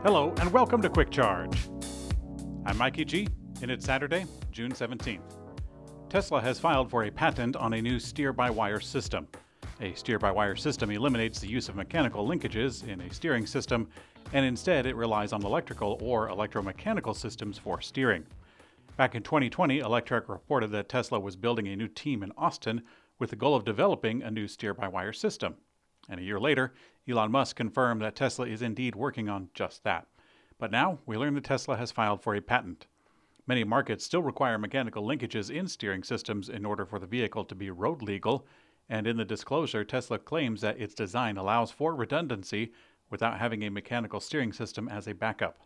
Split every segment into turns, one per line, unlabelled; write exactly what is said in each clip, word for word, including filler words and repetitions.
Hello and welcome to Quick Charge. I'm Mikey G, and it's Saturday, June seventeenth. Tesla has filed for a patent on a new steer-by-wire system. A steer-by-wire system eliminates the use of mechanical linkages in a steering system, and instead it relies on electrical or electromechanical systems for steering. Back in twenty twenty, Electrek reported that Tesla was building a new team in Austin with the goal of developing a new steer-by-wire system. And a year later, Elon Musk confirmed that Tesla is indeed working on just that. But now, we learn that Tesla has filed for a patent. Many markets still require mechanical linkages in steering systems in order for the vehicle to be road legal, and in the disclosure, Tesla claims that its design allows for redundancy without having a mechanical steering system as a backup.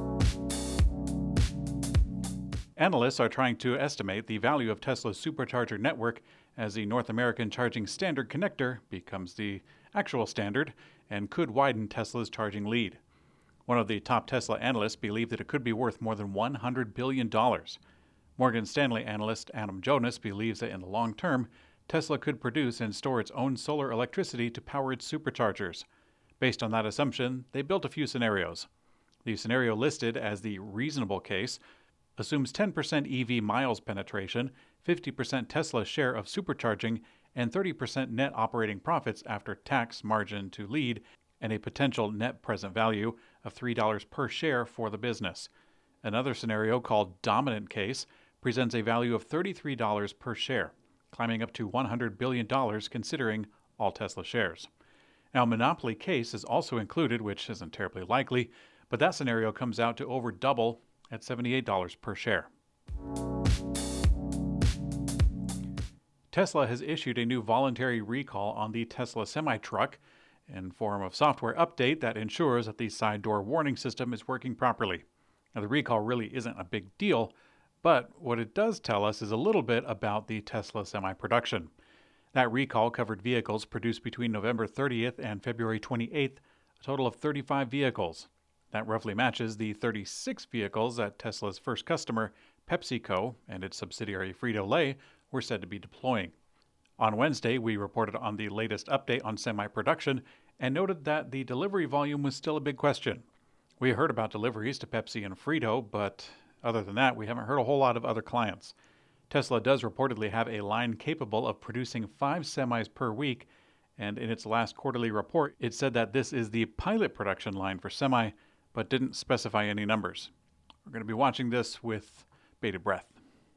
Analysts are trying to estimate the value of Tesla's supercharger network as the North American Charging Standard connector becomes the actual standard and could widen Tesla's charging lead. One of the top Tesla analysts believes that it could be worth more than one hundred billion dollars. Morgan Stanley analyst Adam Jonas believes that in the long term, Tesla could produce and store its own solar electricity to power its superchargers. Based on that assumption, they built a few scenarios. The scenario listed as the reasonable case assumes ten percent E V miles penetration, fifty percent Tesla share of supercharging, and thirty percent net operating profits after tax margin to lead, and a potential net present value of three dollars per share for the business. Another scenario, called Dominant Case, presents a value of thirty-three dollars per share, climbing up to one hundred billion dollars considering all Tesla shares. Now, Monopoly Case is also included, which isn't terribly likely, but that scenario comes out to over double at seventy-eight dollars per share. Tesla has issued a new voluntary recall on the Tesla semi-truck in form of software update that ensures that the side door warning system is working properly. Now, the recall really isn't a big deal, but what it does tell us is a little bit about the Tesla semi-production. That recall covered vehicles produced between November thirtieth and February twenty-eighth, a total of thirty-five vehicles. That roughly matches the thirty-six vehicles that Tesla's first customer, PepsiCo, and its subsidiary Frito-Lay, were said to be deploying. On Wednesday, we reported on the latest update on semi-production and noted that the delivery volume was still a big question. We heard about deliveries to Pepsi and Frito, but other than that, we haven't heard a whole lot of other clients. Tesla does reportedly have a line capable of producing five semis per week, and in its last quarterly report, it said that this is the pilot production line for semi, but didn't specify any numbers. We're going to be watching this with bated breath.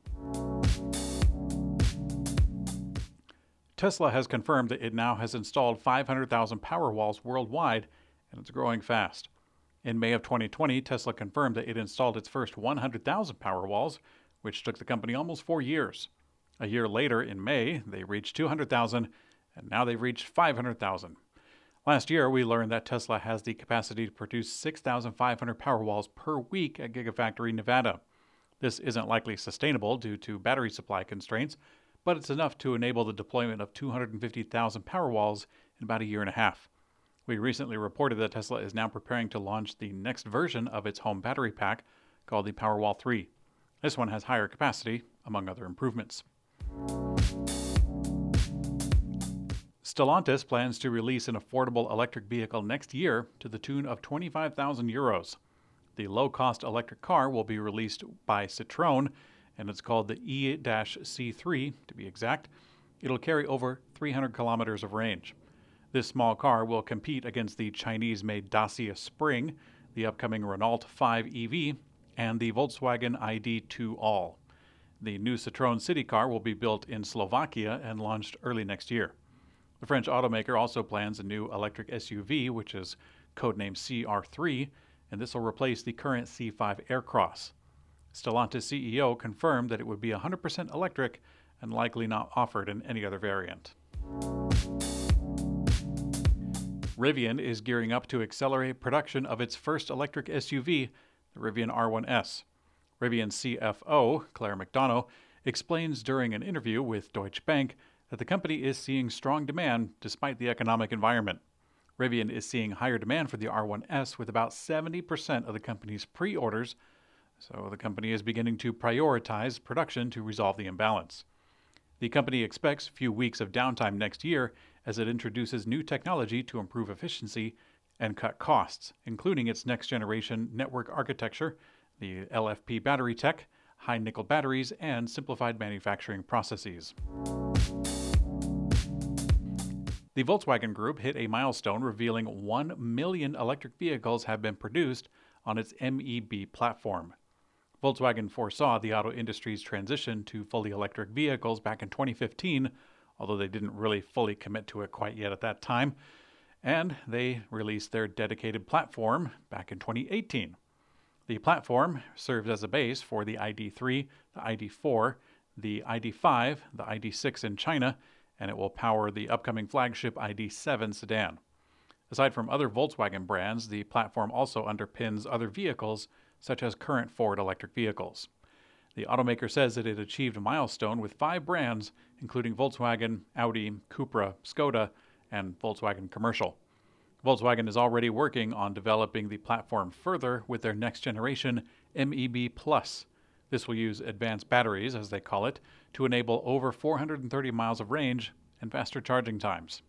Tesla has confirmed that it now has installed five hundred thousand Powerwalls worldwide, and it's growing fast. In May of twenty twenty, Tesla confirmed that it installed its first one hundred thousand Powerwalls, which took the company almost four years. A year later, in May, they reached two hundred thousand, and now they've reached five hundred thousand. Last year, we learned that Tesla has the capacity to produce six thousand five hundred Powerwalls per week at Gigafactory Nevada. This isn't likely sustainable due to battery supply constraints, but it's enough to enable the deployment of two hundred fifty thousand Powerwalls in about a year and a half. We recently reported that Tesla is now preparing to launch the next version of its home battery pack called the Powerwall three. This one has higher capacity, among other improvements. Stellantis plans to release an affordable electric vehicle next year to the tune of twenty-five thousand euros. The low-cost electric car will be released by Citroën, and it's called the E C three, to be exact. It'll carry over three hundred kilometers of range. This small car will compete against the Chinese-made Dacia Spring, the upcoming Renault five E V, and the Volkswagen I D two All. The new Citroën City car will be built in Slovakia and launched early next year. The French automaker also plans a new electric S U V, which is codenamed C R three, and this will replace the current C five Aircross. Stellantis C E O confirmed that it would be one hundred percent electric and likely not offered in any other variant. Rivian is gearing up to accelerate production of its first electric S U V, the Rivian R one S. Rivian C F O, Claire McDonough, explains during an interview with Deutsche Bank that the company is seeing strong demand despite the economic environment. Rivian is seeing higher demand for the R one S with about seventy percent of the company's pre-orders, so the company is beginning to prioritize production to resolve the imbalance. The company expects a few weeks of downtime next year as it introduces new technology to improve efficiency and cut costs, including its next-generation network architecture, the L F P battery tech, high-nickel batteries, and simplified manufacturing processes. The Volkswagen Group hit a milestone revealing one million electric vehicles have been produced on its M E B platform. Volkswagen foresaw the auto industry's transition to fully electric vehicles back in twenty fifteen, although they didn't really fully commit to it quite yet at that time, and they released their dedicated platform back in twenty eighteen. The platform serves as a base for the I D three, the I D four, the I D five, the I D six in China, and it will power the upcoming flagship I D seven sedan. Aside from other Volkswagen brands, the platform also underpins other vehicles, such as current Ford electric vehicles. The automaker says that it achieved a milestone with five brands, including Volkswagen, Audi, Cupra, Skoda, and Volkswagen Commercial. Volkswagen is already working on developing the platform further with their next generation M E B Plus. This will use advanced batteries, as they call it, to enable over four hundred thirty miles of range and faster charging times.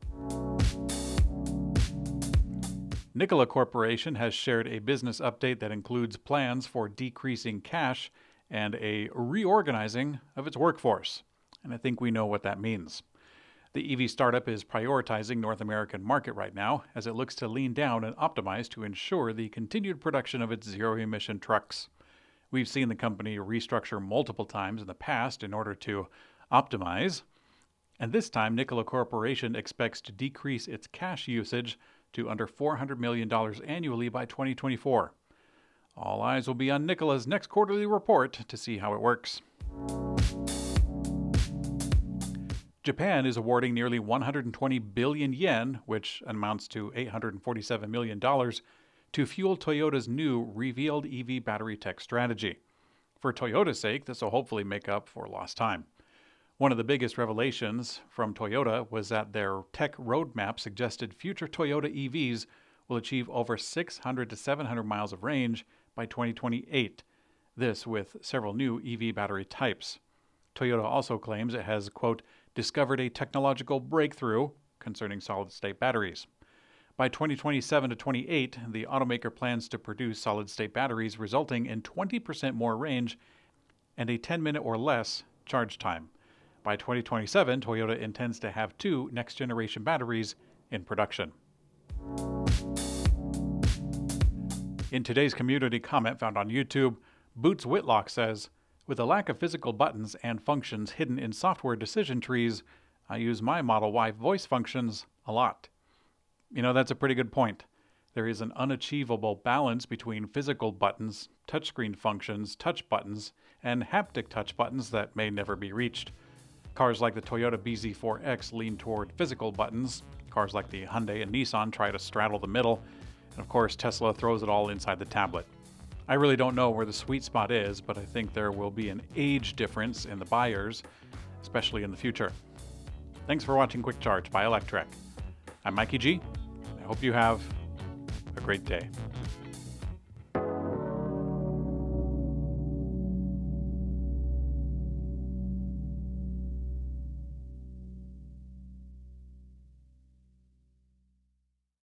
Nikola Corporation has shared a business update that includes plans for decreasing cash and a reorganizing of its workforce. And I think we know what that means. The E V startup is prioritizing North American market right now as it looks to lean down and optimize to ensure the continued production of its zero-emission trucks. We've seen the company restructure multiple times in the past in order to optimize, and this time Nikola Corporation expects to decrease its cash usage to under four hundred million dollars annually by twenty twenty-four. All eyes will be on Nikola's next quarterly report to see how it works. Japan is awarding nearly one hundred twenty billion yen, which amounts to eight hundred forty-seven million dollars, to fuel Toyota's new revealed E V battery tech strategy. For Toyota's sake, this will hopefully make up for lost time. One of the biggest revelations from Toyota was that their tech roadmap suggested future Toyota E Vs will achieve over six hundred to seven hundred miles of range by twenty twenty-eight, this with several new E V battery types. Toyota also claims it has, quote, discovered a technological breakthrough concerning solid-state batteries. By twenty twenty-seven to twenty-eight, the automaker plans to produce solid-state batteries resulting in twenty percent more range and a ten-minute or less charge time. By twenty twenty-seven, Toyota intends to have two next-generation batteries in production. In today's community comment found on YouTube, Boots Whitlock says, with a lack of physical buttons and functions hidden in software decision trees, I use my Model Y voice functions a lot. You know, that's a pretty good point. There is an unachievable balance between physical buttons, touchscreen functions, touch buttons, and haptic touch buttons that may never be reached. Cars like the Toyota B Z four X lean toward physical buttons. Cars like the Hyundai and Nissan try to straddle the middle. And of course, Tesla throws it all inside the tablet. I really don't know where the sweet spot is, but I think there will be an age difference in the buyers, especially in the future. Thanks for watching Quick Charge by Electrek. I'm Mikey G. I hope you have a great day.